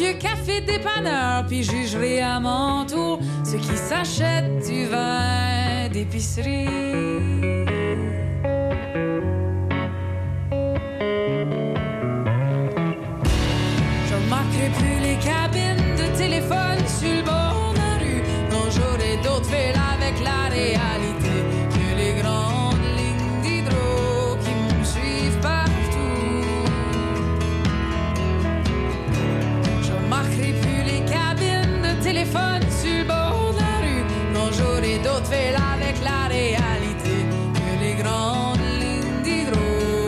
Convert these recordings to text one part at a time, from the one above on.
le café dépanneur, puis jugerai à mon tour ceux qui s'achètent du vin d'épicerie. Je remarquerai plus les cabines de téléphone sur le bord de la rue. Non, j'aurai d'autres fils avec la réalité que les grandes lignes d'hydro qui me suivent partout. Je remarquerai plus les cabines de téléphone sur le bord de la rue. Non, j'aurai d'autres fils avec la réalité que les grandes lignes d'hydro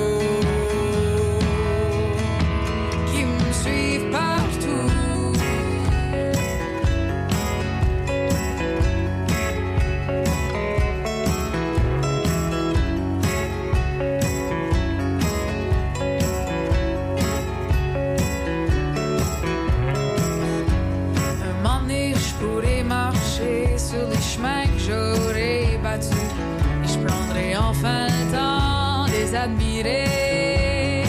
qui me suivent partout. Un moment donné, je pourrais marcher sur les chemins que j'aurais battus et je prendrai enfin le temps de les admirer.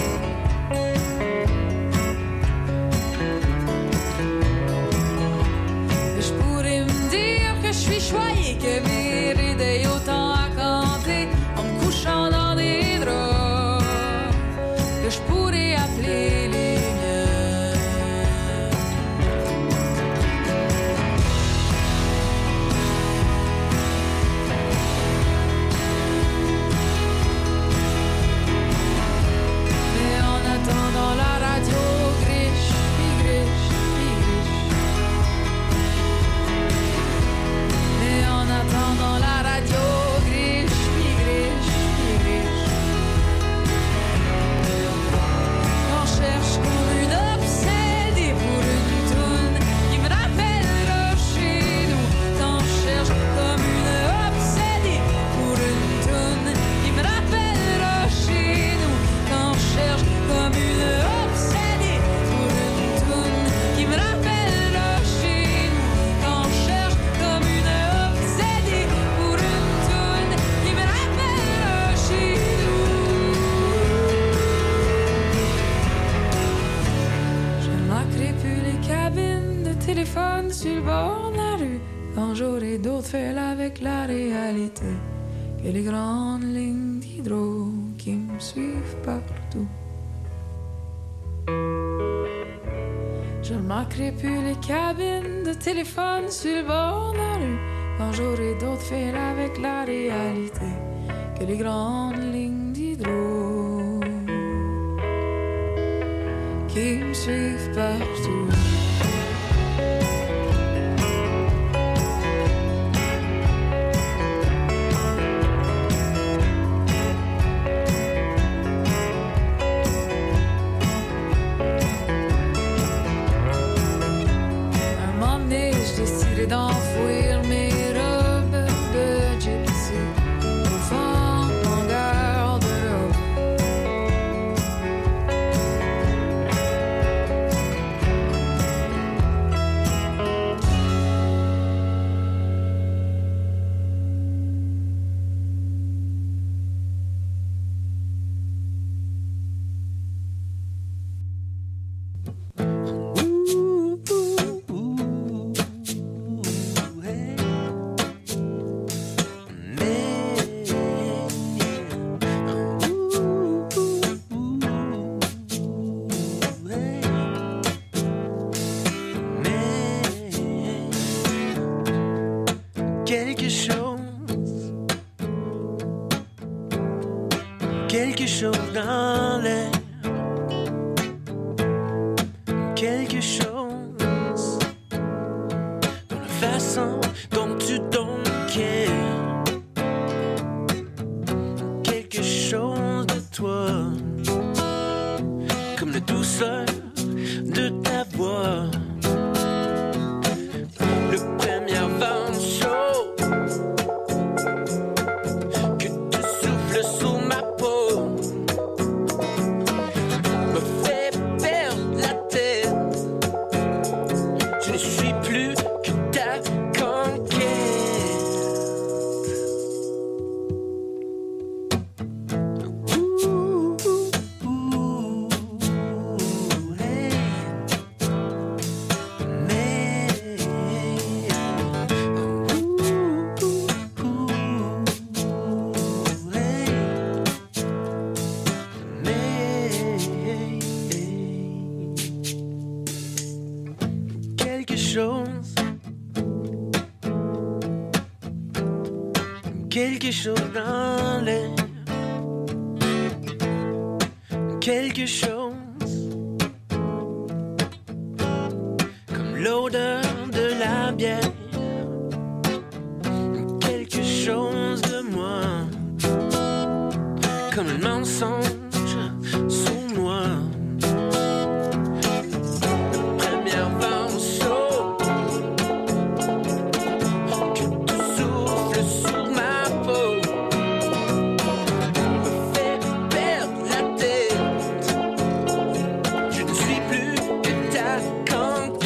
Je pourrais me dire que je suis choyé, que mes idées autant à compter en me couchant dans des draps que je pourrais appeler les miens. Mais en attendant la radio griche, puis griche, puis griche. Mais en attendant la radio griche, puis griche, puis griche. On cherche comme une obsédée pour une toune qui me rappellera chez nous. On cherche comme une obsédée pour une toune qui me rappellera chez nous. On cherche comme une obsédée pour une toune qui me rappellera chez nous. On cherche comme une obsédée pour une toune qui me rappellera chez nous. Je ne manquerai plus les cabines de téléphone sur le bord de la rue quand j'aurai d'autres fils avec la réalité que les grandes lignes d'hydro qui me suivent partout. Je ne manquerai plus les cabines de téléphone sur le bord de la rue quand j'aurai d'autres fils avec la réalité que les grandes lignes d'hydro qui me suivent partout. Un moment donné, je décidais d'enfouir mes robes de gypsy au fond de mon garde-robe. quelque chose dans l'air, quelque chose dans la façon dont tu donnes care, quelque chose de toi, comme la douceur de ta voix. Le premier vent chaud que tu souffles sous ma peau me fait perdre la tête quelque chose dans l'air, quelque chose comme l'odeur de la bière, quelque chose de moi comme un mensonge sous moi. Le premier vent chaud que tout souffle sous ma peau me fait perdre la tête. Je ne suis plus que ta conquête.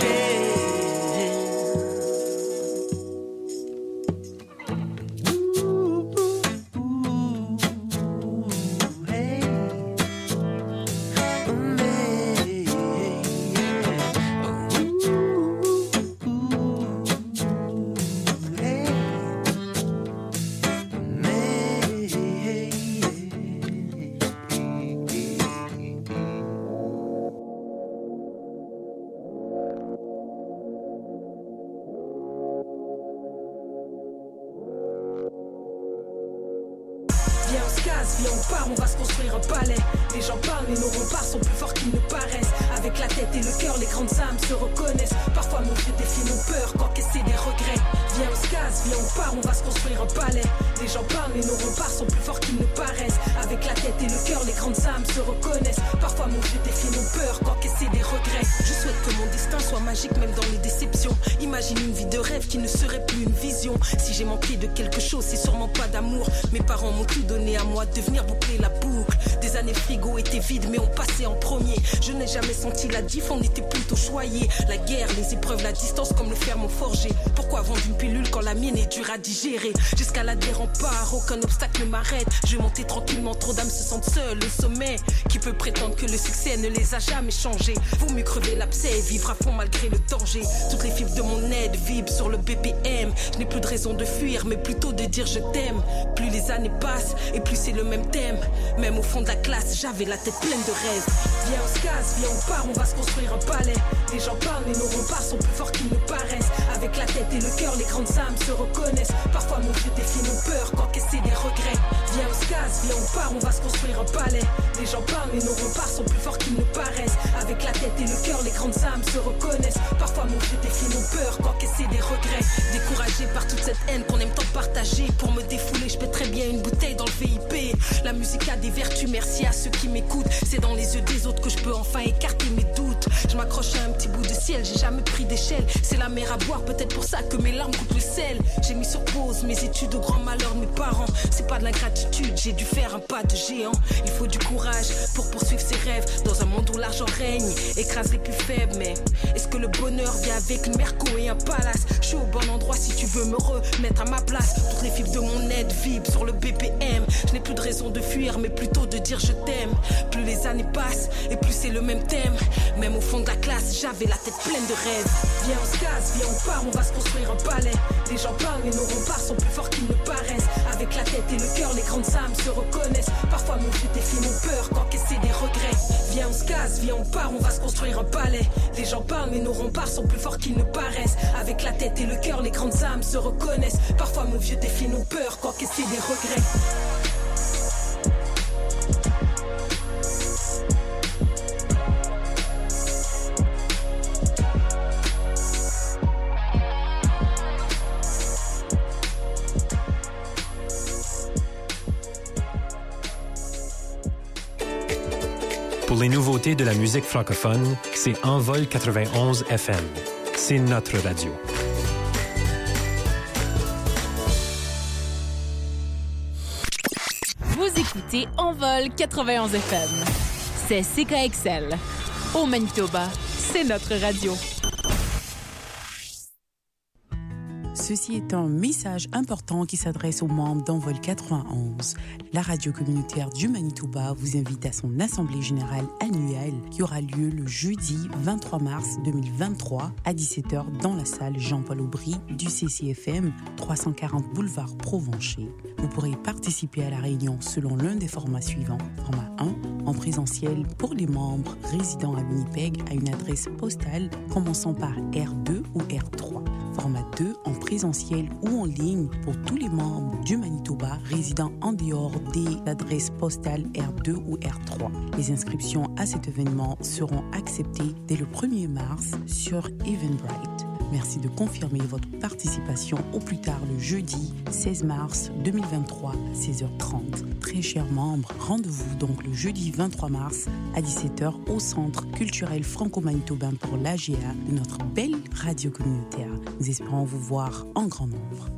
Viens on se casse, viens on part, on va se construire un palais. Les gens parlent mais nos remparts sont plus forts qu'ils ne paraissent. Avec la tête et le cœur, les grandes âmes se reconnaissent. Parfois mon vieux défie nos peurs, qu'encaisser des regrets. Viens on se casse, viens on part, on va se construire un palais. Les gens parlent mais nos remparts sont plus forts qu'ils ne paraissent. Avec la tête et le cœur, les grandes âmes se reconnaissent. Parfois mon vieux défie nos peurs, qu'encaisser des regrets. Je souhaite que mon destin soit magique même dans les déceptions. Imagine une vie de rêve qui ne serait plus une vision. Si j'ai manqué de quelque chose, c'est sûrement pas d'amour. Mes parents m'ont tout donné à moi de venir boucler la boucle. Des années frigo étaient vides mais on passait en premier. Je n'ai jamais senti la diff, on était plutôt choyés. La guerre, les épreuves, la distance comme le fer m'ont forgé. Pourquoi vendre une pilule quand la mienne est dure à digérer? J'escalade des remparts, aucun obstacle ne m'arrête. Je vais monter tranquillement, trop d'âmes se sentent seules au sommet. Qui peut prétendre que le succès ne les a jamais changés? Vaut mieux crever l'abcès et vivre à fond malgré le danger. Toutes les fibres de mon aide vibrent sur le BPM. Je n'ai plus de raison de fuir mais plutôt de dire je t'aime. Plus les années passent et plus c'est le même thème. Même au fond de la classe, j'avais la tête pleine de rêves. Viens on se casse, viens on part, on va se construire un palais. Les gens parlent mais nos remparts sont plus forts qu'ils ne paraissent. Avec la tête et le cœur, les grandes âmes se reconnaissent. Parfois mon vieux défie nos peurs, qu'encaisser des regrets. Viens on se casse, viens on part, on va se construire un palais. Les gens parlent mais nos remparts sont plus forts qu'ils ne paraissent. Avec la tête et le cœur, les grandes âmes se reconnaissent. Parfois mon vieux défie nos peurs, qu'encaisser des regrets. Découragé par toute cette haine qu'on aime tant partager. Pour me défouler, je pèterais bien une bouteille dans le VIP. La musique a des vertus, merci à ceux qui m'écoutent. C'est dans les yeux des autres que je peux enfin écarter mes doutes. Je m'accroche à un petit bout de ciel, j'ai jamais pris d'échelle. C'est la mer à boire, peut-être pour ça que mes larmes coupent le sel. J'ai mis sur pause mes études au grand malheur de mes parents. C'est pas de l'ingratitude, j'ai dû faire un pas de géant. Il faut du courage pour poursuivre ses rêves. Dans un monde où l'argent règne, écrase les plus faibles. Mais est-ce que le bonheur vient avec une merco et un palace? Je suis au bon endroit si tu veux me remettre à ma place. Toutes les fibres de mon aide vibrent sur le BPM. Je n'ai plus de raison de fuir mais plutôt de dire je t'aime. Plus les années passent et plus c'est le même thème. Même au fond de la classe, j'avais la tête pleine de rêves. Viens on se casse, viens on part, on va se construire un palais. Les gens parlent mais nos remparts sont plus forts qu'ils ne paraissent. Avec la tête et le cœur, les grandes âmes se reconnaissent. Parfois mon vieux défie nos peurs, qu'encaisser des regrets. Viens on se casse, viens on part, on va se construire un palais. Les gens parlent mais nos remparts sont plus forts qu'ils ne paraissent. Avec la tête et le cœur, les grandes âmes se reconnaissent. Parfois mon vieux défie nos peurs, qu'encaisser des regrets. Pour les nouveautés de la musique francophone, c'est Envol 91 FM. C'est notre radio. Vous écoutez Envol 91 FM. C'est CKXL. Au Manitoba, c'est notre radio. Ceci est un message important qui s'adresse aux membres d'Envol 91. La radio communautaire du Manitoba vous invite à son assemblée générale annuelle qui aura lieu le jeudi 23 mars 2023 à 17h dans la salle Jean-Paul Aubry du CCFM 340 boulevard Provencher. Vous pourrez participer à la réunion selon l'un des formats suivants. Format 1, en présentiel pour les membres résidant à Winnipeg à une adresse postale commençant par R2 ou R3. format 2 en présentiel ou en ligne pour tous les membres du Manitoba résidant en dehors des adresses postales R2 ou R3. Les inscriptions à cet événement seront acceptées dès le 1er mars sur Eventbrite. Merci de confirmer votre participation au plus tard le jeudi 16 mars 2023 à 16h30. Très chers membres, rendez-vous donc le jeudi 23 mars à 17h au Centre culturel franco-manitobain pour l'AGA de notre belle radio communautaire. Nous espérons vous voir en grand nombre.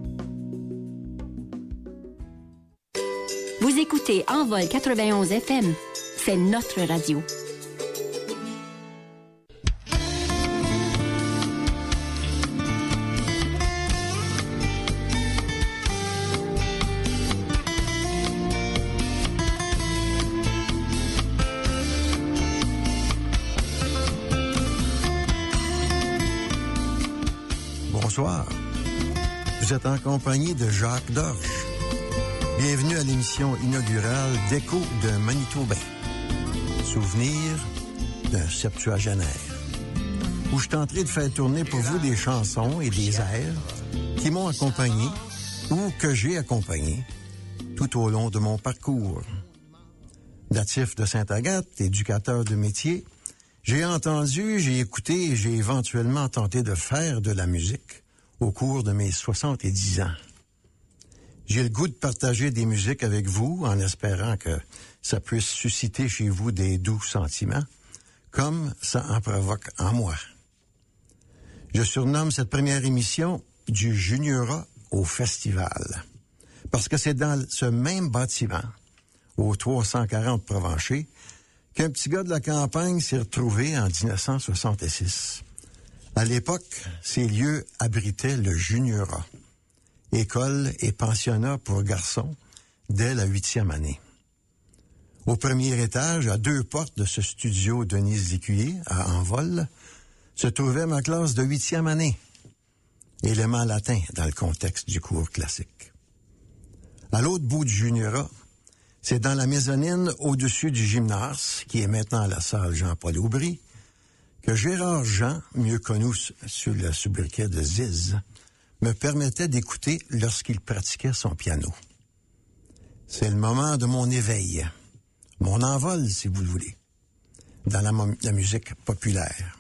Vous écoutez Envol 91 FM. C'est notre radio. Bonsoir. Vous êtes en compagnie de Jacques Dorche. Bienvenue à l'émission inaugurale d'Écho d'un Manitobain. Souvenir d'un septuagénaire. Où je tenterai de faire tourner pour vous des chansons et des airs qui m'ont accompagné ou que j'ai accompagné tout au long de mon parcours. Natif de Sainte-Agathe, éducateur de métier, j'ai entendu, j'ai écouté et j'ai éventuellement tenté de faire de la musique au cours de mes 70 ans. J'ai le goût de partager des musiques avec vous en espérant que ça puisse susciter chez vous des doux sentiments, comme ça en provoque en moi. Je surnomme cette première émission du Juniorat au Festival, parce que c'est dans ce même bâtiment, au 340 Provencher, qu'un petit gars de la campagne s'est retrouvé en 1966. À l'époque, ces lieux abritaient le Juniorat, école et pensionnat pour garçons, dès la 8e année. Au premier étage, à 2 portes de ce studio Denise Lécuyer, à Envol, se trouvait ma classe de 8e année, élément latin dans le contexte du cours classique. À l'autre bout du Juniorat, c'est dans la mezzanine au-dessus du gymnase, qui est maintenant la salle Jean-Paul Aubry, que Gérard Jean, mieux connu sur le sobriquet de Ziz, me permettait d'écouter lorsqu'il pratiquait son piano. C'est le moment de mon éveil, mon envol, si vous le voulez, dans la musique populaire.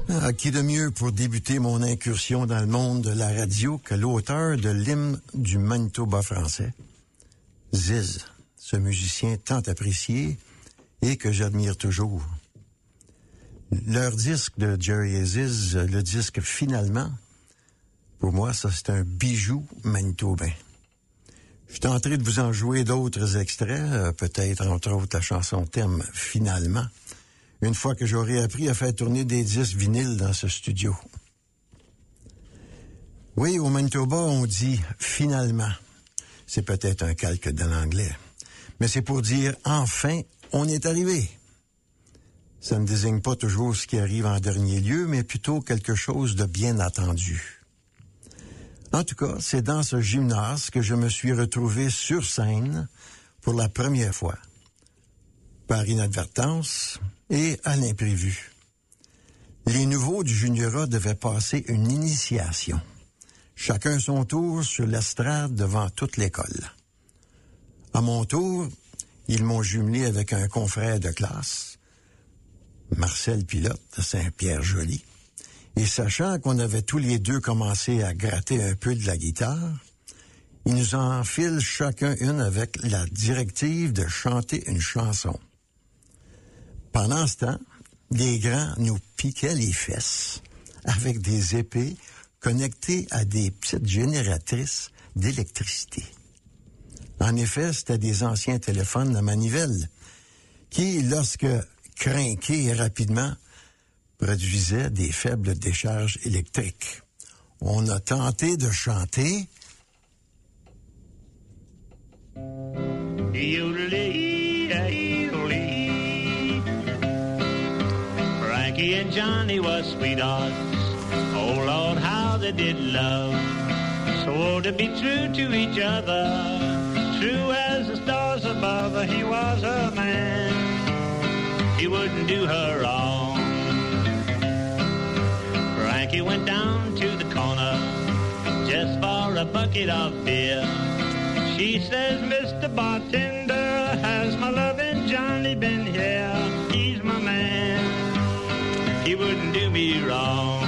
Qui de mieux pour débuter mon incursion dans le monde de la radio que l'auteur de l'hymne du Manitoba français, Ziz, ce musicien tant apprécié et que j'admire toujours. Leur disque de Jerry et Ziz, le disque Finalement, pour moi, ça c'est un bijou manitobain. Je tenterai de vous en jouer d'autres extraits, peut-être entre autres la chanson thème Finalement, une fois que j'aurai appris à faire tourner des disques vinyles dans ce studio. Oui, au Manitoba, on dit « finalement ». C'est peut-être un calque de l'anglais. Mais c'est pour dire « enfin, on est arrivé ». Ça ne désigne pas toujours ce qui arrive en dernier lieu, mais plutôt quelque chose de bien attendu. En tout cas, c'est dans ce gymnase que je me suis retrouvé sur scène pour la première fois. Par inadvertance et à l'imprévu. Les nouveaux du juniorat devaient passer une initiation. Chacun son tour sur l'estrade devant toute l'école. À mon tour, ils m'ont jumelé avec un confrère de classe, Marcel Pilote de Saint-Pierre-Joli. Et sachant qu'on avait tous les deux commencé à gratter un peu de la guitare, ils nous enfilent chacun une avec la directive de chanter une chanson. Pendant ce temps, les grands nous piquaient les fesses avec des épées connectées à des petites génératrices d'électricité. En effet, c'était des anciens téléphones à manivelle qui, lorsque crinqués rapidement, produisaient des faibles décharges électriques. On a tenté de chanter... Frankie and Johnny was sweethearts. Oh, Lord, how they did love. Swore to be true to each other. True as the stars above. He was her man. He wouldn't do her wrong. Frankie went down to the corner just for a bucket of beer. She says, Mr. Bartender, has my loving Johnny been here? He's my man. He wouldn't do me wrong.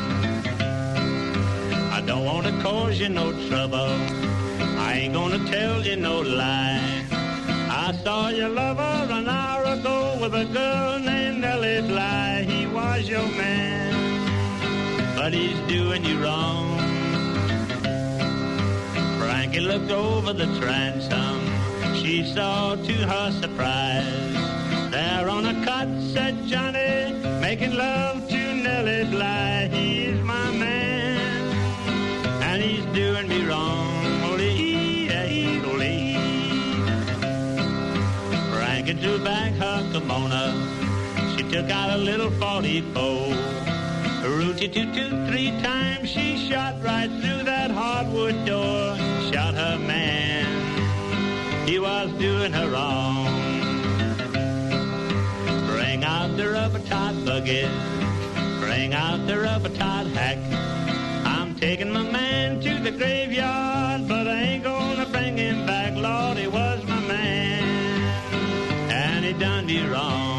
I don't want to cause you no trouble. I ain't gonna tell you no lie. I saw your lover an hour ago with a girl named Nellie Bly. He was your man, but he's doing you wrong. Frankie looked over the transom. She saw to her surprise, there on a cot sat Johnny, making love to Nellie Bly. He's my man, and he's doing me wrong. Frankie drew back her kimono. She took out a little 44. Rooty-toot-toot, 3 times she shot right through that hardwood door. Shot her man, he was doing her wrong. Bring out the rubber-tied buggy, bring out the rubber-tied hack. I'm taking my man to the graveyard, but I ain't gonna bring him back. Lord, he was my man, and he done me wrong.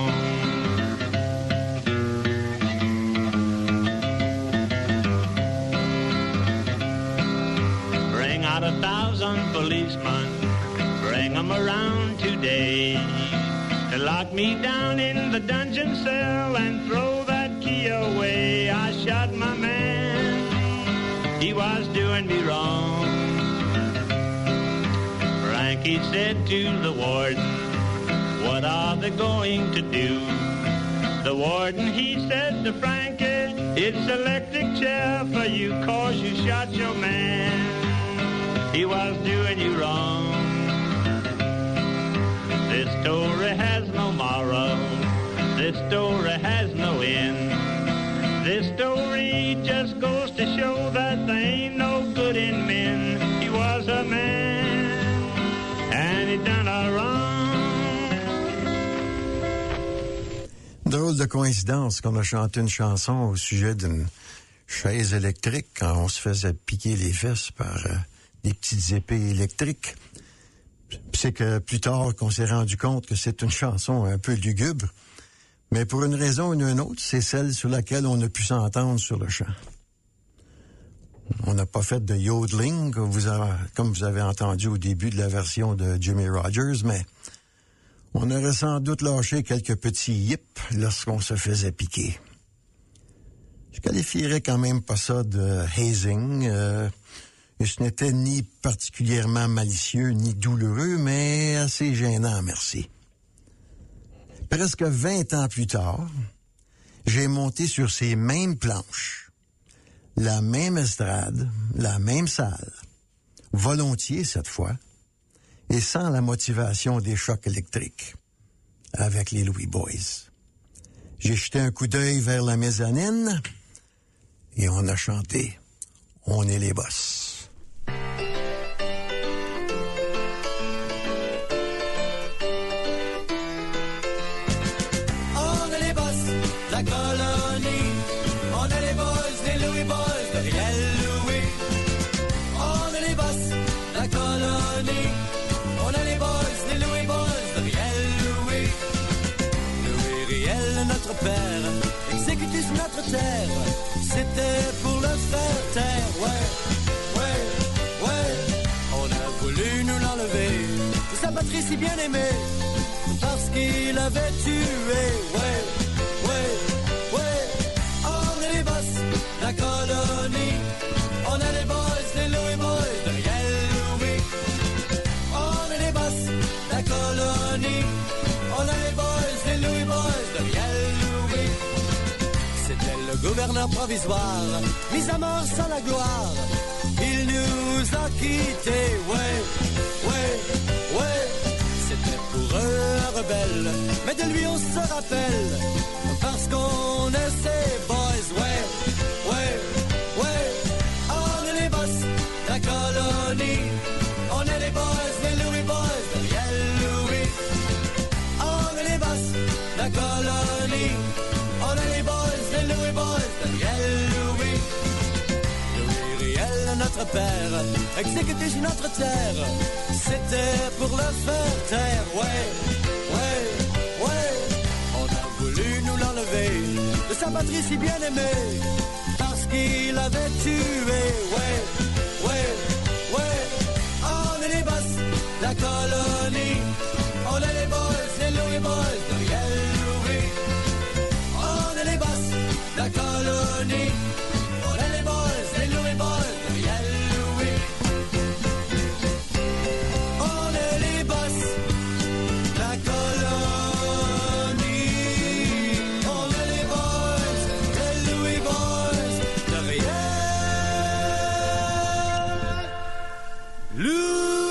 Bring out 1,000 policemen, bring them around today. To lock me down in the dungeon cell and throw that key away. I shot my man, he was doing me wrong. Frankie said to the warden, what are they going to do? The warden, he said to Frankie, it's electric chair for you, cause you shot your man. He was doing you wrong. This story has no moral. This story has no end. This story just goes to show that there ain't no good in men. He was a man, and he done her wrong. Drôle de coïncidence qu'on a chanté une chanson au sujet d'une chaise électrique quand on se faisait piquer les fesses par des petites épées électriques. C'est que plus tard qu'on s'est rendu compte que c'est une chanson un peu lugubre, Mais pour une raison ou une autre, c'est celle sur laquelle on a pu s'entendre sur le chant. On n'a pas fait de yodeling, comme vous avez entendu au début de la version de Jimmy Rogers, mais on aurait sans doute lâché quelques petits yips lorsqu'on se faisait piquer. Je qualifierais quand même pas ça de hazing. Et ce n'était ni particulièrement malicieux ni douloureux, mais assez gênant, merci. Presque 20 ans plus tard, j'ai monté sur ces mêmes planches, la même estrade, la même salle, volontiers cette fois, et sans la motivation des chocs électriques, avec les Louis Boys. J'ai jeté un coup d'œil vers la mezzanine et on a chanté « On est les boss ». C'était pour le faire taire, ouais. On a voulu nous l'enlever de sa patrie si bien aimée, parce qu'il avait tué, ouais. On est les boss, la colonie. On est les boys, les Louis Boys, de Riel Louis. On est les boss, la colonie. On est les boys, les Louis Boys, de Riel Louis. C'était le gouverneur provisoire, mis à mort sans la gloire. Il nous a quittés, ouais. C'était pour eux un rebelle, mais de lui on se rappelle, parce qu'on est ses boys, ouais. On est les boss, la colonie. On est les boys, les Louis Boys, de Riel Louis. On est les boss, la colonie. On est les boys, les Louis Boys, de Riel Louis. Louis Riel, notre père, exécuté sur notre terre. C'était pour le faire taire, ouais. On a voulu nous l'enlever de sa patrie si bien aimée, parce qu'il avait tué, ouais. On est les boss, la colonie. On est les boys, les Louis Boys, de Riel Louis. On est les boss, la colonie. On est les boys, les Louis Boys, de Riel Louis. On est les boss, la colonie. On est les boys, les Louis Boys, de Riel Louis.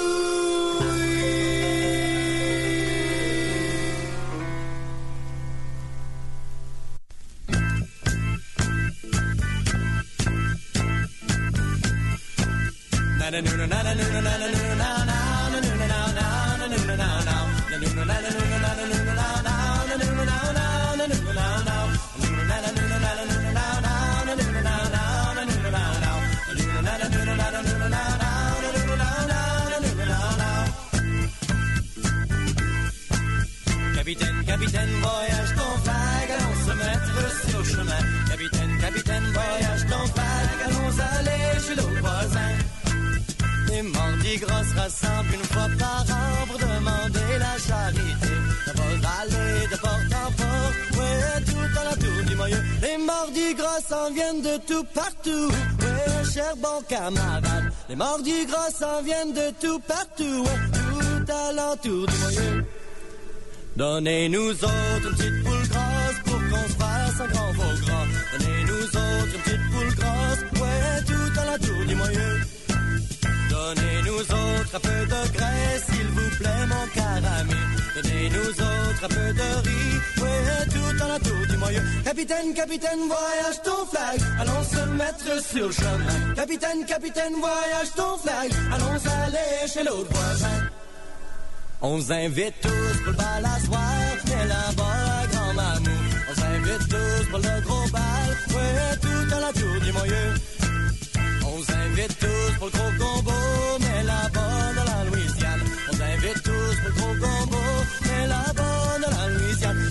Capitaine, voyage ton flag, allons se mettre sur le chemin. Capitaine, voyage ton flag, allons aller chez l'autre voisin. Les mardis gras se rassemblent une fois par an pour demander la charité. Ça va aller de porte en porte, ouais, tout à la tour du Moyeu. Les mardis gras s'en viennent de tout partout, ouais, cher bon camarade. Les mardis gras s'en viennent de tout partout, ouais, tout à l'entour du Moyeu. Donnez-nous autres une petite poule grasse pour qu'on se fasse un grand veau gras. Donnez-nous autres une petite poule grasse, ouais, tout à la tour du Moyeu. Donnez-nous autres un peu de graisse, s'il vous plaît, mon carami. Donnez-nous autres un peu de riz, ouais, tout à la tour du Moyeu. Capitaine, voyage ton flag, allons se mettre sur le chemin. Capitaine, voyage ton flag, allons aller chez l'autre voisin. On vous invite tous pour le bal à soir, mais là-bas, grand mamou. On s'invite tous pour le gros bal, ouais, tout à la tour du Moyeu. On vous invite tous pour le gros gombo, mais là-bas, dans la Louisiane. On vous invite tous pour le gros gombo, mais là-bas, dans la Louisiane.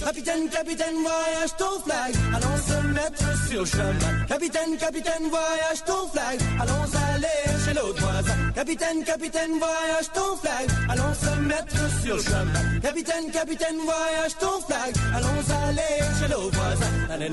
capitaine, voyage ton flag. Allons se mettre sur le chemin. Capitaine, capitaine, voyage ton flag. Allons aller chez l'autre voisin. Capitaine, capitaine, voyage ton flag. Allons se mettre sur le chemin. Capitaine, capitaine, voyage ton flag. Allons aller chez l'autre voisin.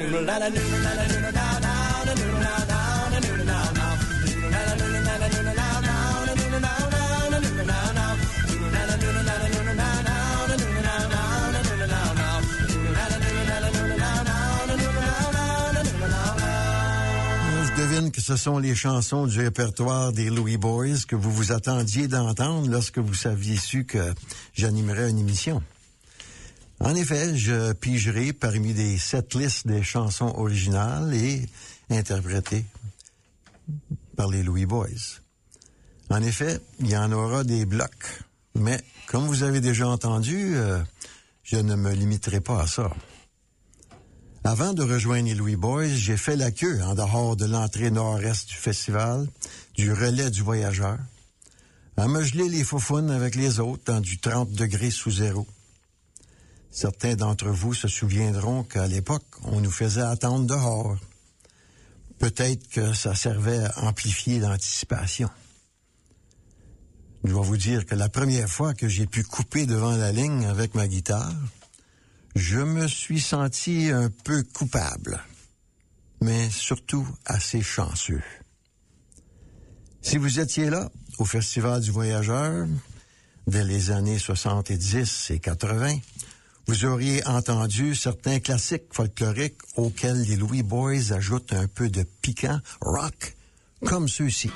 Je devine que ce sont les chansons du répertoire des Louis Boys que vous vous attendiez d'entendre lorsque vous saviez su que j'animerais une émission. En effet, je pigerai parmi les setlists des chansons originales et interprétées par les Louis Boys. En effet, il y en aura des blocs, mais comme vous avez déjà entendu, je ne me limiterai pas à ça. Avant de rejoindre les Louis Boys, j'ai fait la queue en dehors de l'entrée nord-est du festival, du relais du voyageur, à me geler les faufounes avec les autres dans du 30 degrés sous zéro. Certains d'entre vous se souviendront qu'à l'époque, on nous faisait attendre dehors. Peut-être que ça servait à amplifier l'anticipation. Je dois vous dire que la première fois que j'ai pu couper devant la ligne avec ma guitare, je me suis senti un peu coupable, mais surtout assez chanceux. Si vous étiez là, au Festival du Voyageur, dès les années 70 et 80, vous auriez entendu certains classiques folkloriques auxquels les Louis Boys ajoutent un peu de piquant rock, comme ceux-ci.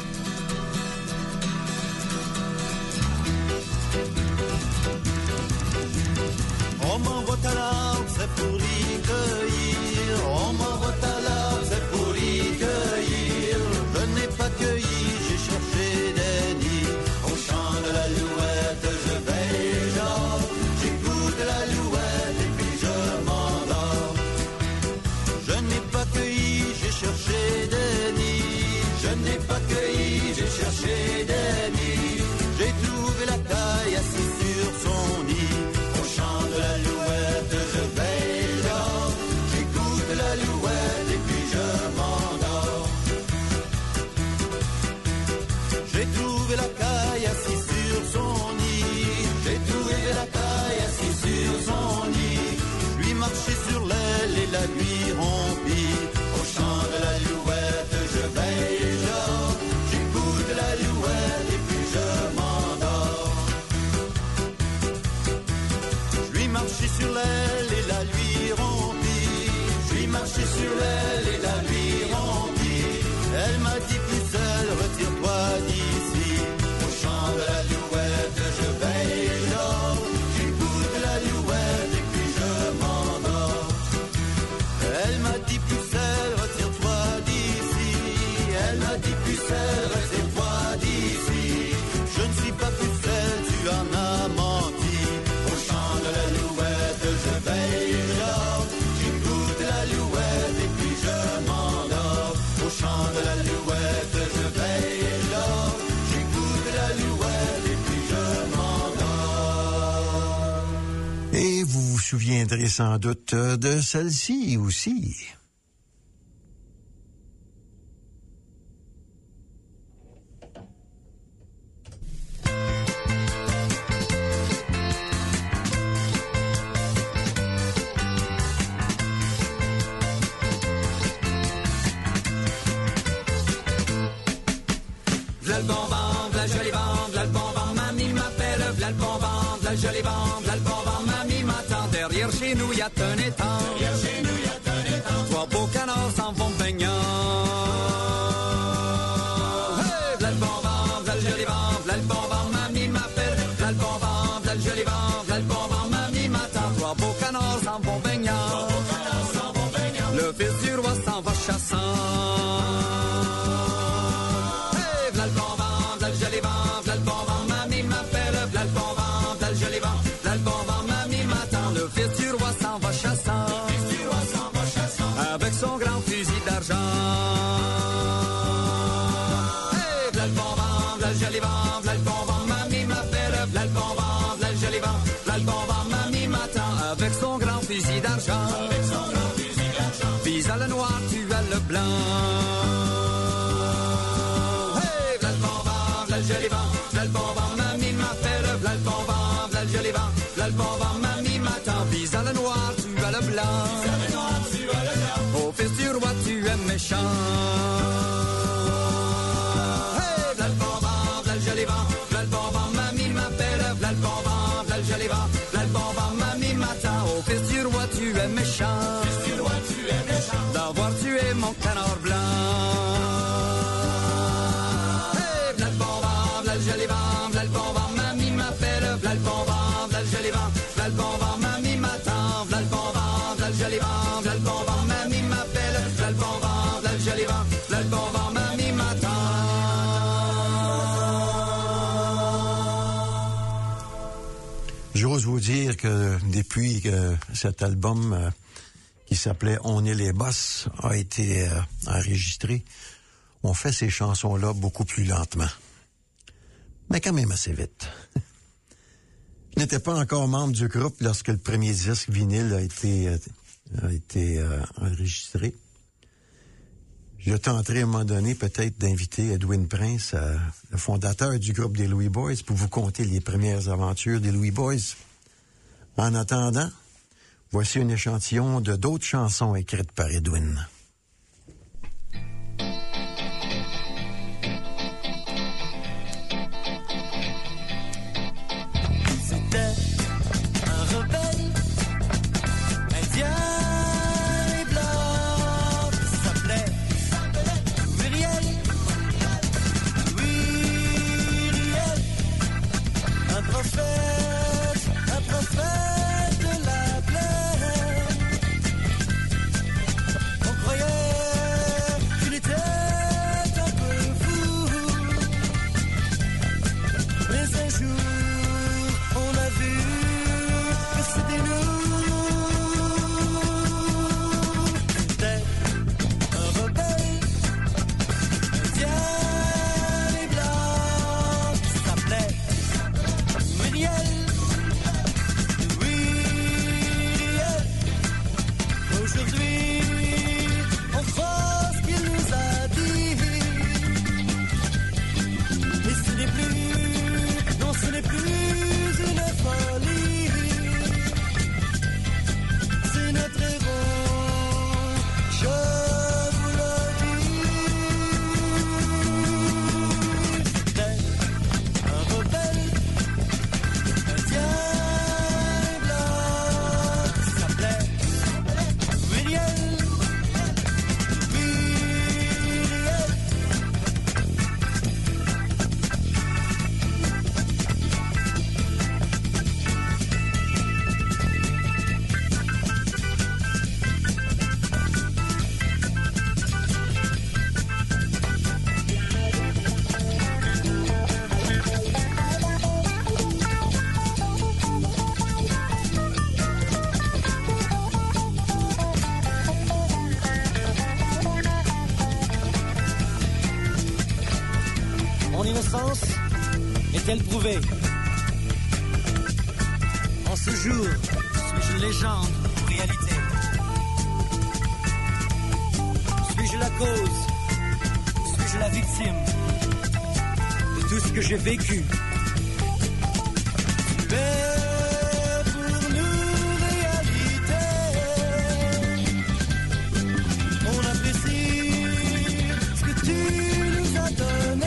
On m'envoie à l'arbre, c'est pour y cueillir. On m'envoie à l'arbre, c'est pour y cueillir. Je n'ai pas cueilli, j'ai cherché des nids. Au chant de l'alouette, je veille genre. J'écoute l'alouette et puis je m'endors. Je n'ai pas cueilli, j'ai cherché des nids. Je n'ai pas cueilli, j'ai cherché des nids. J'ai trouvé la caille assise sur son nid. Au chant de l'alouette, je veille là. J'écoute l'alouette et puis je m'endors. J'ai trouvé la caille assise sur son nid. J'ai trouvé la caille assise sur son nid. Lui marcher sur l'aile et la nuit rompie. Au chant de l'alouette, je veille là. J'écoute l'alouette et puis je m'endors. Je lui marchais sur l'aile et la lui rompie. Je lui marchais sur l'aile et la lui rompie. Elle m'a dit pucelle, retire-toi d'ici. Au chant de l'alouette, je veille là. J'écoute l'alouette et puis je m'endors. Elle m'a dit pucelle, retire-toi d'ici. Elle m'a dit pucelle, retire-toi d'ici. Je ne suis pas pucelle, tu en as menti. Au chant de l'alouette, je veille là. J'écoute l'alouette et puis je m'endors. Au chant de l'alouette, je veille là. J'écoute l'alouette et puis je m'endors. Et vous vous souviendrez sans doute de celle-ci aussi. V'là le bon vent, v'là le joli vent, v'là le bon vent, mamie m'appelle, v'là le bon vent, v'là le joli vent, v'là le bon vent, mamie m'attend. Derrière chez nous, y a un étang. Derrière chez nous, y a un étang. Trois beaux canards s'en vont baignant. Hey, v'là le bon vent, v'là le joli vent, v'là le bon vent, mamie m'appelle, v'là le bon vent, v'là le joli vent, v'là le bon vent, mamie m'attend. Trois beaux canards s'en vont baignant. Trois beaux canards s'en vont baignant. Le fils du roi s'en va chassant. Avec son grand fusil d'argent. Hey, v'là le bon vent, v'là le joli vent, v'là le bon vent, mamie m'appelle, v'là le bon vent, v'là le joli vent, v'là le bon vent, mamie m'attend. Avec son grand fusil d'argent. Puis à le noir, tu as le blanc. Hey, v'là le bon vent, v'là le joli vent, v'là le bon vent, mamie m'appelle, v'là le bon vent, v'là le joli vent, v'là le bon vent, mamie m'attend. Puis à le noir, tu as le blanc. Au fils du roi, tu es méchant. Hey, v'là le bon vent, v'là le joli vent, v'là le bon vent, mamie m'appelle, v'là le bon vent, v'là le joli vent, v'là le bon vent, mamie m'attend. Au fils du roi, tu es méchant. D'avoir tué mon canard blanc. Hey, v'là le bon vent, v'là le joli vent, v'là le bon vent, mamie m'appelle, v'là le bon vent, v'là le joli vent, v'là le bon vent, mamie m'attend, v'là le bon vent, v'là le joli vent, v'là le bon vent, mamie m'appelle, v'là le bon vent, v'là le joli vent, v'là le bon vent, mamie m'attend. J'ose vous dire que depuis que cet album qui s'appelait « On est les boss » a été enregistré, on fait ces chansons-là beaucoup plus lentement. Mais quand même assez vite. Je n'étais pas encore membre du groupe lorsque le premier disque vinyle a été enregistré. Je tenterai à un moment donné peut-être d'inviter Edwin Prince, le fondateur du groupe des Louis Boys, pour vous conter les premières aventures des Louis Boys. En attendant, voici un échantillon de d'autres chansons écrites par Edwin. C'était un rebelle indien et blanc qui s'appelait Muriel. Muriel, un prophète de la plaine. On croyait qu'il était un peu fou, mais un jour on a vu que c'était nous. C'était un rebelle indien et blanc qui s'appelait Muriel. Aujourd'hui, on croit ce qu'il nous a dit. Et ce n'est plus, non, ce n'est plus une folie. C'est notre héros, je vous le dis. C'était un rebelle indien et blanc qui s'appelait Muriel. Mon innocence est-elle prouvée? En ce jour, suis-je légende ou réalité? Suis-je la cause? Suis-je la victime de tout ce que j'ai vécu? Tu es pour nous réalité. On apprécie ce que tu nous as donné.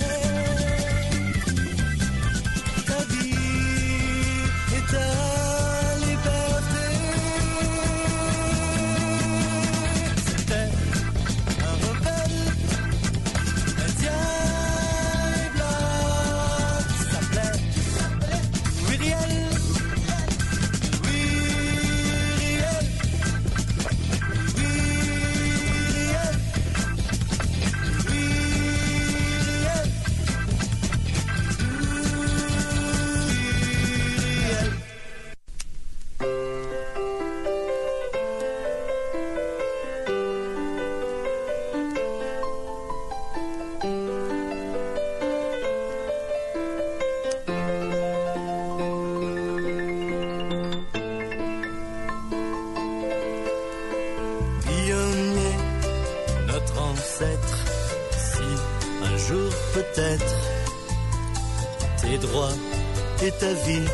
Ta vie et ta liberté. C'était un rebelle indien et blanc qui s'appelait Muriel. peut-être tes droits et ta vie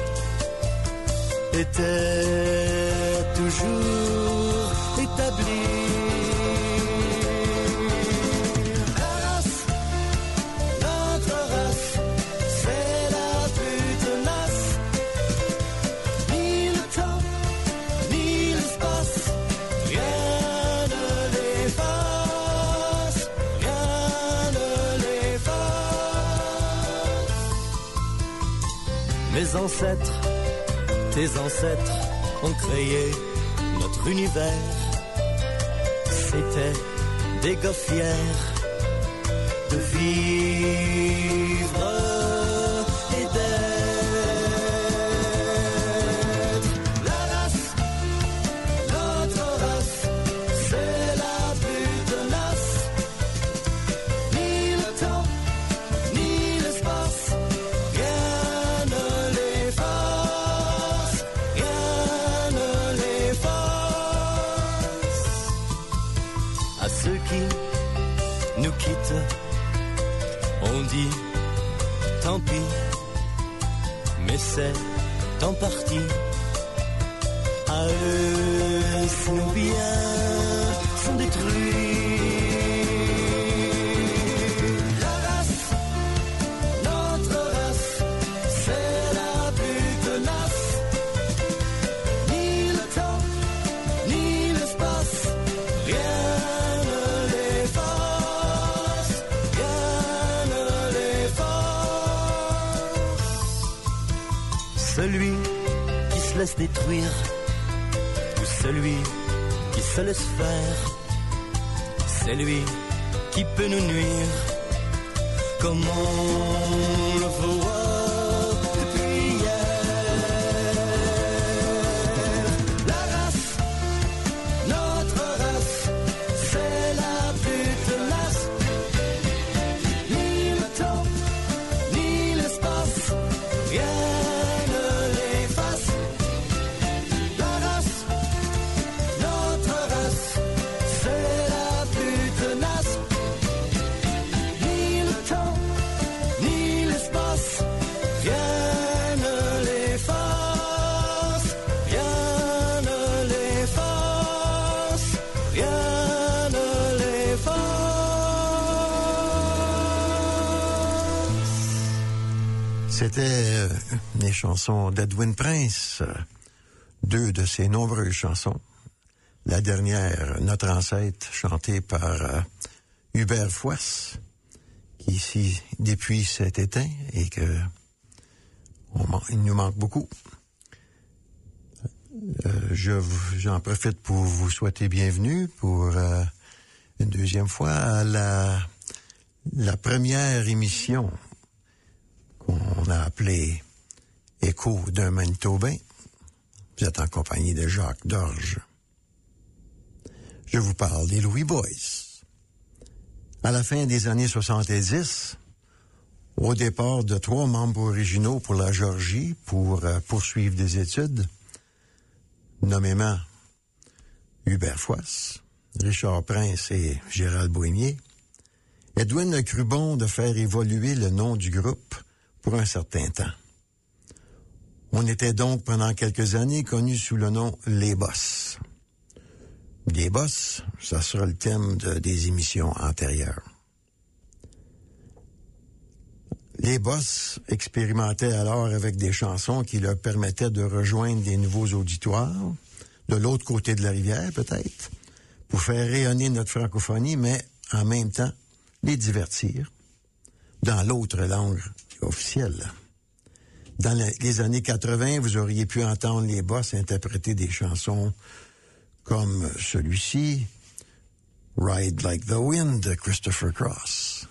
étaient toujours établis. La race, notre race, c'est la plus tenace. Ni le temps, ni l'espace, rien ne l'efface, rien ne l'efface. Mes ancêtres, tes ancêtres ont créé notre univers. C'était des gars fiers de vivre et d'être. La race, notre race, c'est la plus tenace. Ni le temps, ni l'espace, rien ne l'efface, rien ne l'efface. À ceux qui nous quittent, on dit tant pis, mais c'est en partie à eux si nos biens sont détruits. La race, notre race, c'est la plus tenace. Ni le temps, ni l'espace, rien ne l'efface, rien ne l'efface. Celui qui se laisse détruire ou celui qui se laisse faire, c'est lui qui peut nous nuire, comme on le voit depuis hier. La race, notre race, c'est la plus tenace. Ni le temps, ni l'espace, rien ne l'efface. La race, notre race, c'est la plus tenace. Ni le temps, ni l'espace, rien ne l'efface, rien ne l'efface, rien ne l'efface. C'était les chansons d'Edwin Prince, deux de ses nombreuses chansons. La dernière, Notre ancêtre, chantée par Hubert Fouas, qui ici, depuis, s'est éteint et que il nous manque beaucoup. J'en profite pour vous souhaiter bienvenue pour une deuxième fois à la première émission qu'on a appelée Écho d'un Manitobain. Vous êtes en compagnie de Jacques Dorge. Je vous parle des Louis Boys. À la fin des années 70, au départ de 3 membres originaux pour la Géorgie pour poursuivre des études, nommément Hubert Fouas, Richard Prince et Gérald Bohémier, Edwin a cru bon de faire évoluer le nom du groupe pour un certain temps. On était donc pendant quelques années connus sous le nom Les Boss. Les Boss, ça sera le thème des émissions antérieures. Les Boss expérimentaient alors avec des chansons qui leur permettaient de rejoindre des nouveaux auditoires, de l'autre côté de la rivière peut-être, pour faire rayonner notre francophonie, mais en même temps les divertir dans l'autre langue officielle. Dans les années 80, vous auriez pu entendre les Boss interpréter des chansons comme celui-ci, Ride Like the Wind de Christopher Cross.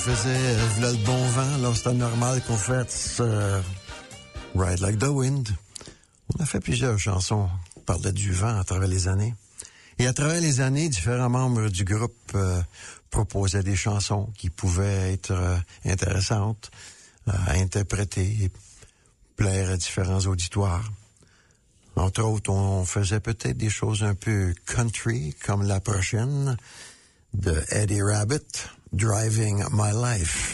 faisait v'là le bon vent, alors c'était normal qu'on fasse Ride Like the Wind. On a fait plusieurs chansons qui parlaient du vent à travers les années. Et à travers les années, différents membres du groupe proposaient des chansons qui pouvaient être intéressantes à interpréter et plaire à différents auditoires. Entre autres, on faisait peut-être des choses un peu country, comme la prochaine de Eddie Rabbitt, Driving My Life.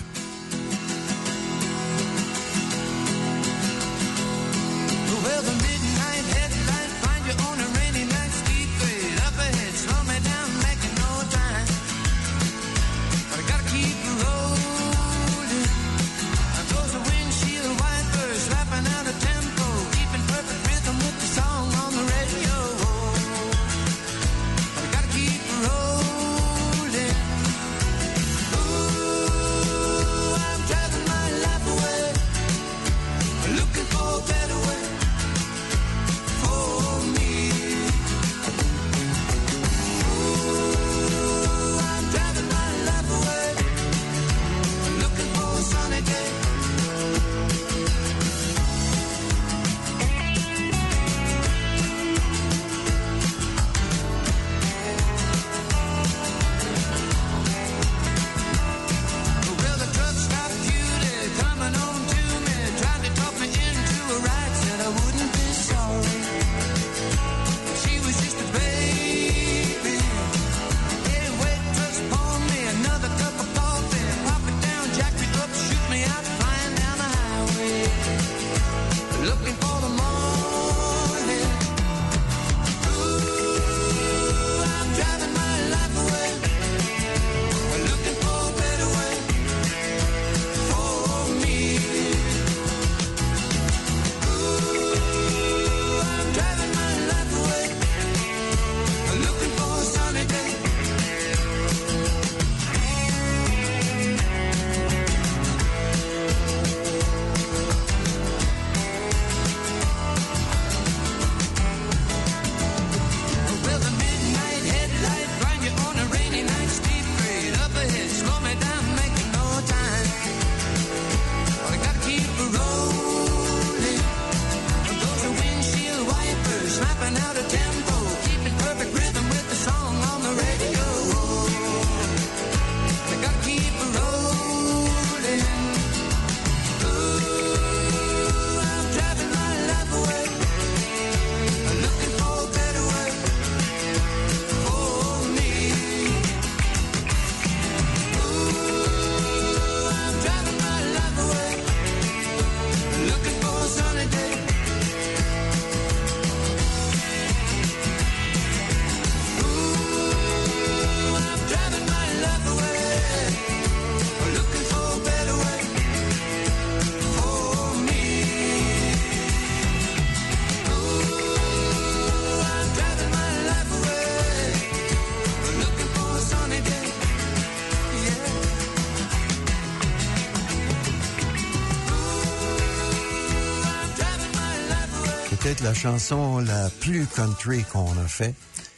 Peut-être la chanson la plus country qu'on a fait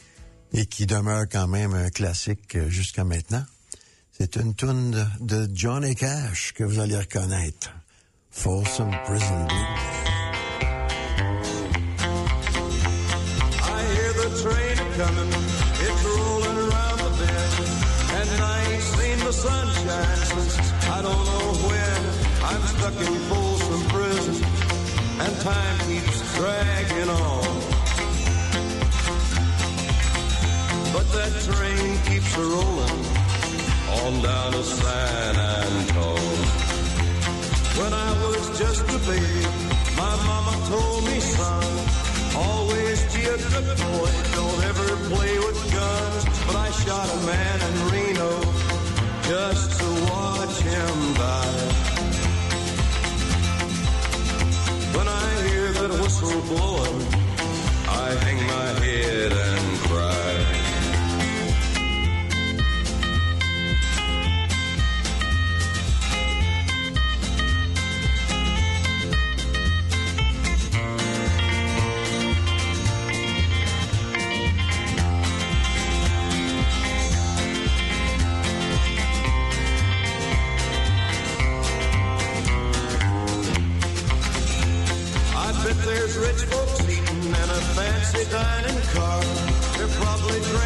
et qui demeure quand même un classique jusqu'à maintenant. C'est une tune de Johnny Cash que vous allez reconnaître. Folsom Prison Blues. I hear the train coming, it's rolling around the bend, and I ain't seen the sunshine since I don't know when. I'm stuck in Folsom Prison, and time keeps dragging on. But that train keeps a-rolling on down to San Antone. When I was just a baby, my mama told me, son, always be a good boy, don't ever play with guns. But I shot a man in Reno just to watch him die. When I hear that whistle blowing, I hang my head and cry.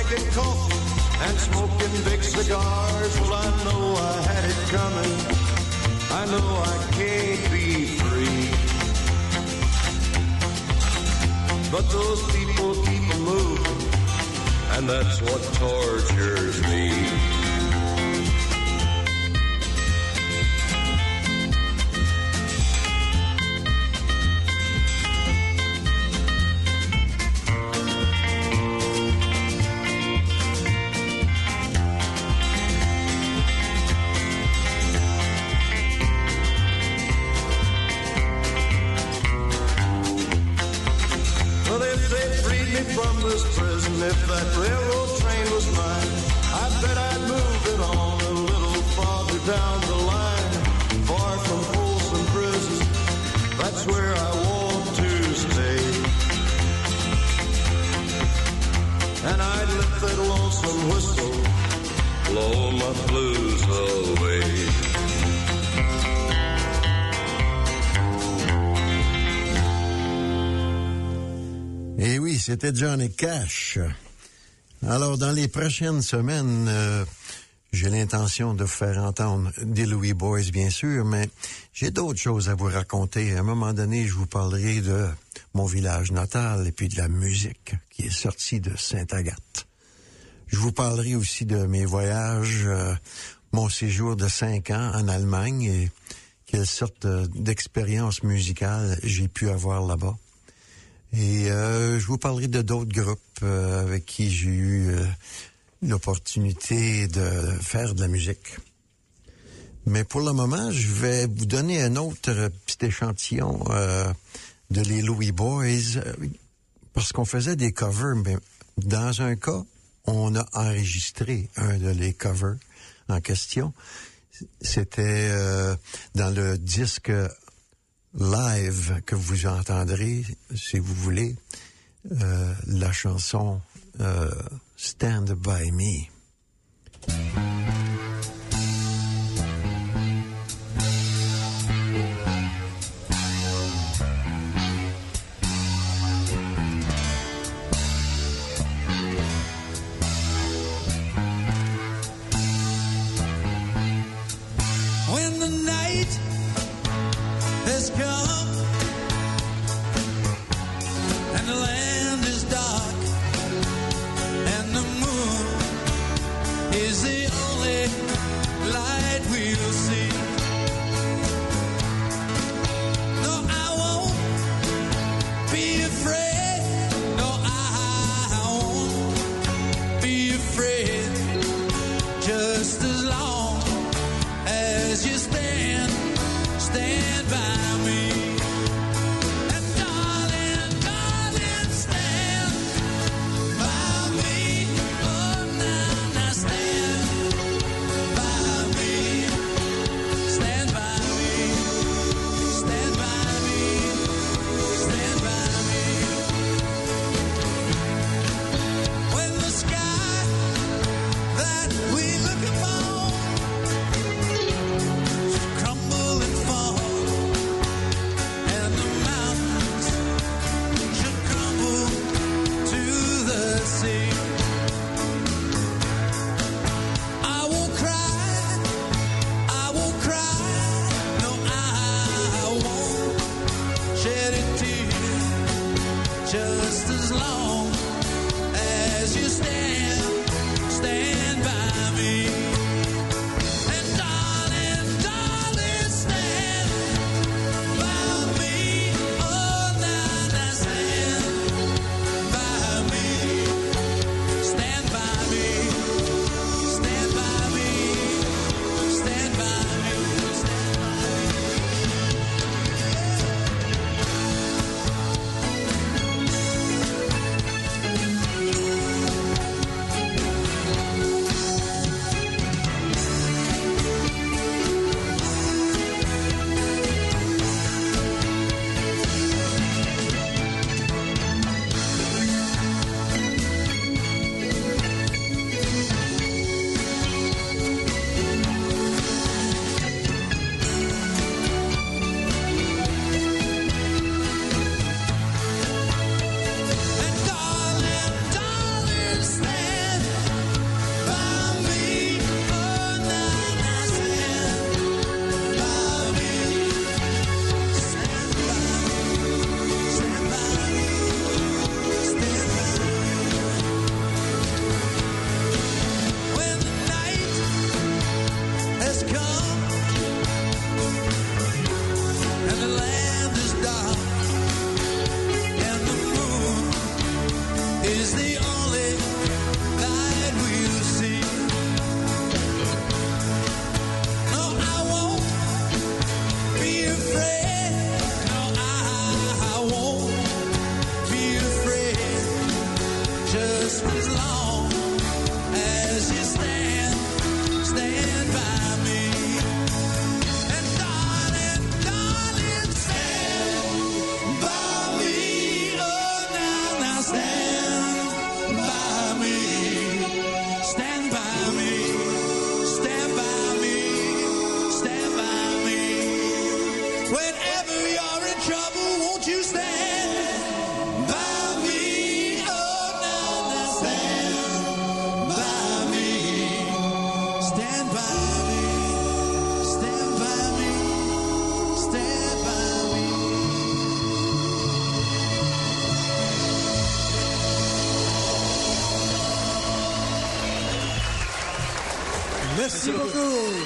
blanket coffee and smoking big cigars. Well, I know I had it coming. I know I can't be free. But those people keep moving, and that's what tortures me. From this prison, if that railroad train was mine, I bet I'd move it on a little farther down the line, far from Folsom Prison. That's where I want to stay. And I'd let that lonesome whistle blow my blues away. Eh oui, c'était Johnny Cash. Alors, dans les prochaines semaines, j'ai l'intention de faire entendre des Louis Boys, bien sûr, mais j'ai d'autres choses à vous raconter. À un moment donné, je vous parlerai de mon village natal et puis de la musique qui est sortie de Sainte-Agathe. Je vous parlerai aussi de mes voyages, mon séjour de 5 ans en Allemagne et quelle sorte d'expérience musicale j'ai pu avoir là-bas. Et je vous parlerai de d'autres groupes avec qui j'ai eu l'opportunité de faire de la musique. Mais pour le moment, je vais vous donner un autre petit échantillon de les Louis Boys, parce qu'on faisait des covers, mais dans un cas, on a enregistré un de les covers en question. C'était dans le disque live que vous entendrez, si vous voulez, la chanson Stand By Me. When the night has come and the land is dark and the moon is the only light we'll see. No, I won't be afraid. No, I won't be afraid. Just as long as you stand by me. And darling, darling, stand by me. Oh, now stand by me. Stand by me, stand by me, stand by me. Merci beaucoup.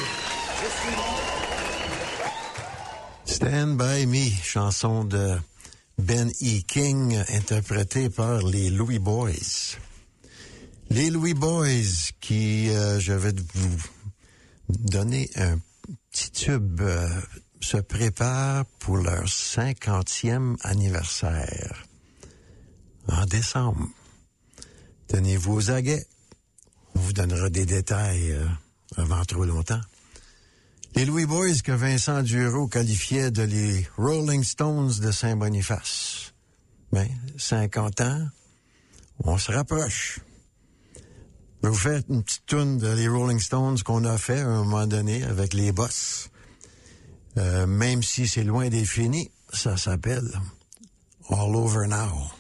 Stand by me, chanson de Ben E. King, interprétée par les Louis Boys. Les Louis Boys qui, je vais vous donner un petit tube, se préparent pour leur 50e anniversaire en décembre. Tenez-vous aux aguets. On vous donnera des détails avant trop longtemps. Les Louis Boys que Vincent Duro qualifiait de les Rolling Stones de Saint-Boniface. Ben, 50 ans, on se rapproche. Je vais vous faire une petite toune de les Rolling Stones qu'on a fait à un moment donné avec les Boss. Même si c'est loin d'être fini, ça s'appelle All Over Now.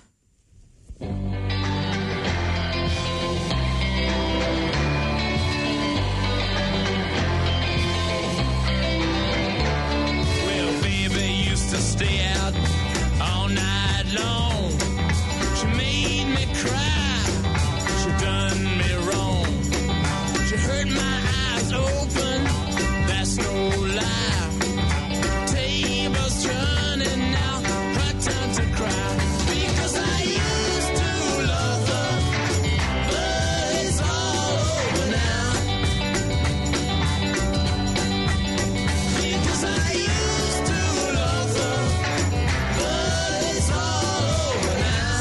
To stay out all night long. She made me cry. She done me wrong. She hurt my eyes open. That's no lie. Tables turning now. Her time to cry. Because I used to love her, but it's all over now. Because I used to love her, but it's all over now.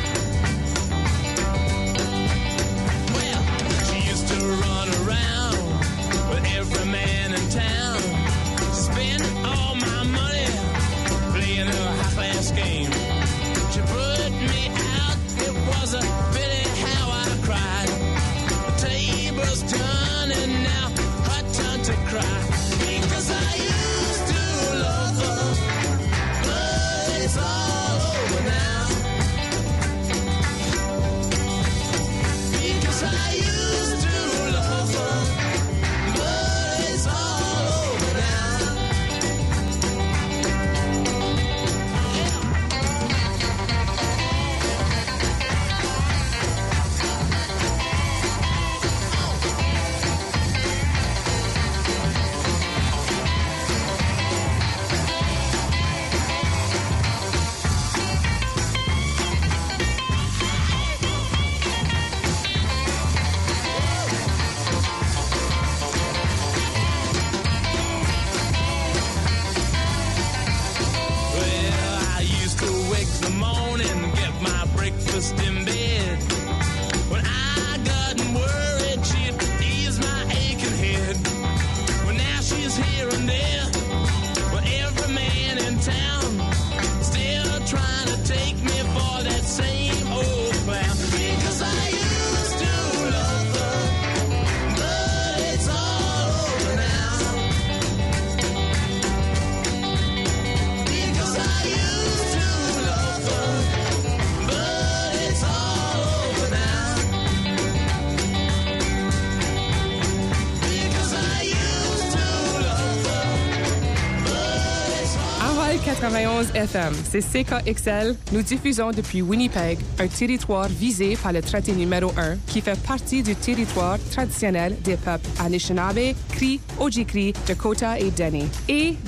Well, she used to run around with every man in town, spend all my money playing a high-class game. She put me out, it was a pity how I cried. The table's turning now, her turn to cry. Because I used to love her, but it's all over now. Because I used to love her, but it's all over now. Well, I used to wake the morning, get my breakfast in bed. When I got worried, she'd ease my aching head. Well, now she's here and there, but every man in town still trying to take me for that same old clown. Because I used to love her, but it's all over now. Because I used to love her, but it's all over now. Because I used to love her, but it's all. Envol 91 FM, c'est CKXL. Nous diffusons depuis Winnipeg, un territoire visé par le traité numéro 1 qui fait partie du territoire traditionnel des peuples Anishinaabe, Cree, Ojibwe, Dakota et Dene, et